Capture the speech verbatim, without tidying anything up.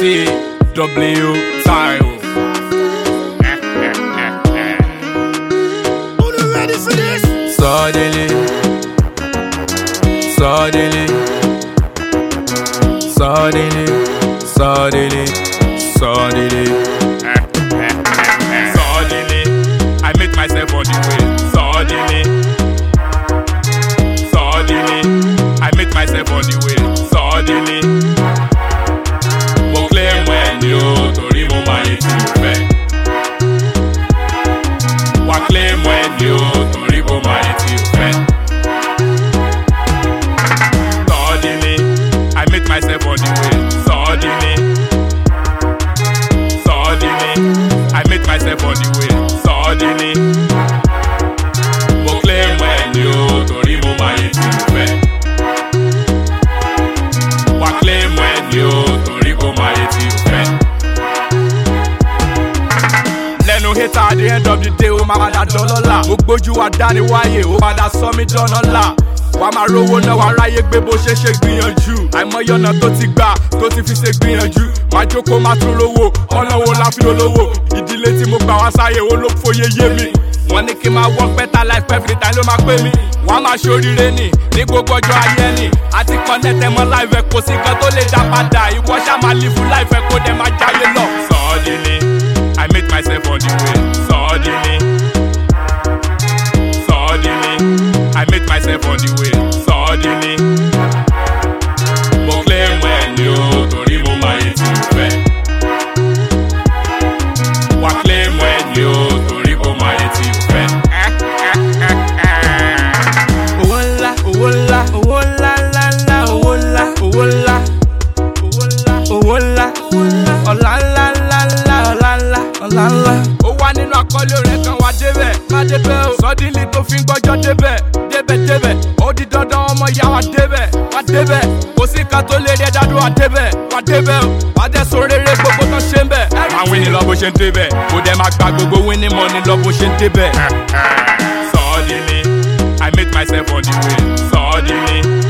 C W Style. Ready for this? Suddenly, suddenly, suddenly, suddenly, suddenly, suddenly, I met myself on the way. Suddenly, suddenly, I met myself on the way. Suddenly, mo claim when you torí mo máa yẹ tí mo fẹ́. Wá claim when you torí mo máa yẹ tí mo fẹ́. Suddenly, I met myself on the way. Suddenly, suddenly, I met myself on the way. Suddenly, mo claim when you torí mo máa yẹ tí mo fẹ́. Wá claim when you torí mo máa yẹ tí mo fẹ́. Lẹ́nu hater at the end of the day ó máa padà dọ́lọ́lá. Mo gbójú wa dání wáyé ó padà sọ mí dọ́nọ́lá. Wà á máa rówó náà wà á ráyé gbé bó ṣe ṣe gbìyànjú. Àìmọye ọ̀nà tó ti gbà tó ti fi ṣe gbìyànjú. Máa jókòó máa tún rówó ọ̀nà wo la fi olówó. Ìdílé tí mo gbà wá sáyé ó ló fòye yé mi. Wọ́n ní kí n máa work better life every time ló máa pé mi. Wọ́n á máa ṣoríire nì ní gbogbo ọjọ́ ayé nì. Àti connect ẹmọ life ẹ̀ kò sí kan tó lè dá padà. Ìwọ ṣá máa live life ẹ̀ kó dẹ̀ máa jáyé lọ. Suddenly, I met myself on the way. Suddenly, suddenly, I met myself on the way. Suddenly, mo claim when you torí mo máa yẹ tí mo fẹ́. Wá claim when you torí mo máa yẹ tí mo fẹ́. Owó ńlá, owó ńlá, owó ńlá ńlá ńlá, owó ńlá, owó ńlá, owó ńlá, ọ̀la ńlá ńlá ńlá, ọ̀la ńlá, ọ̀la ńlá. Ó wà nínú àkọlé rẹ̀ kan wá débẹ̀, má débẹ̀ o. Suddenly tó fi ń gbọ́jọ́ débẹ̀, débẹ̀ débẹ̀. Ó di dandan ọmọ ìyá wa débẹ̀, wá débẹ̀. Kò sí ká tó lè rí ẹ̀dá dúró wá débẹ̀, wá débẹ̀ o. Wá dẹ̀ sọ rere gbogbo tán ṣe ń bẹ̀. Máa wí ni lọ bó ṣe ń débẹ̀, kò dẹ̀ máa gba gbogbo winning money lọ bó ṣe ń débẹ̀. Suddenly, I met myself on the way. Suddenly.